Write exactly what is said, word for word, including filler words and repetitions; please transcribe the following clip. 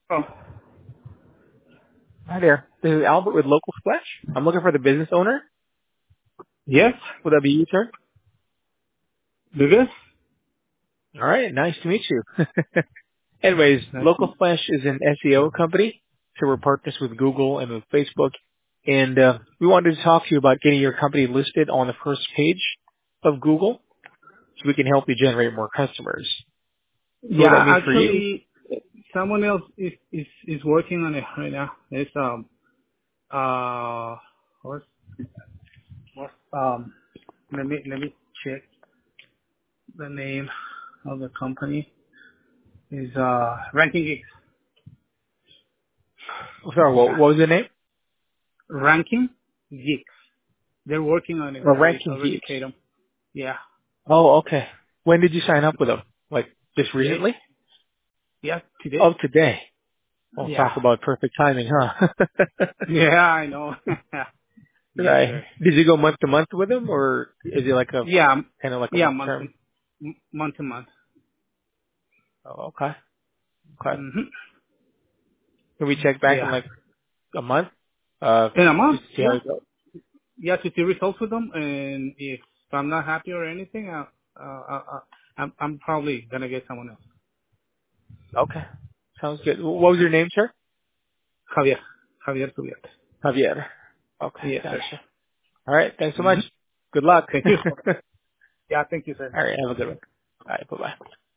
Oh, Hi there. This is Albert with Local Splash. I'm looking for the business owner. yes, Would that be you, sir? do this. All right. Nice to meet you. Anyways, Nice. Local Splash is an S E O company, so we're partners with Google and with Facebook. And uh, we wanted to talk to you about getting your company listed on the first page of Google so we can help you generate more customers. So what Yeah, that mean for you? actually, someone else is is is working on it right now. It's um uh what's what's um let me let me check the name of the company is uh Ranking Geeks. Oh, sorry, what, Yeah, what was the name? Ranking Geeks. They're working on it. Oh, I Ranking already Geeks. paid them. Yeah, Oh, okay. When did you sign up with them? Like just today. recently? Yeah, Oh, today. today. Well, Yeah. talk about perfect timing, huh? Yeah, I know. Yes, Right. sir. Did you go month to month with them, or is it like a Yeah, m- kind of like a yeah, long month to term? m- month to month. Oh, okay. Okay. hmm Can we check back in Yeah, like a month? Uh, in a month. just to see how Yeah, it goes. yeah, to see results with them, and if I'm not happy or anything, I, uh, I, I, I'm I'm probably gonna get someone else. Okay. Sounds good. What was your name, sir? Javier, Javier Juliet. Javier. Okay. Yes, sir. Gotcha. All right. Thanks so hmm much. Good luck. Thank you. All Yeah, thank you, sir. right. Have a good one. All right. Bye bye.